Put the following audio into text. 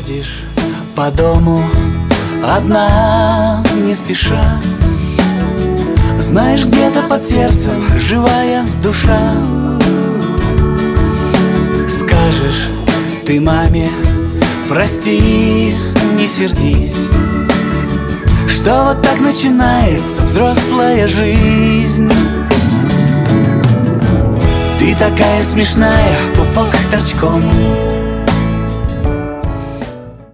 Ходишь по дому одна, не спеша. Знаешь, где-то под сердцем живая душа. Скажешь ты маме: прости, не сердись, что вот так начинается взрослая жизнь. Ты такая смешная, пупок торчком,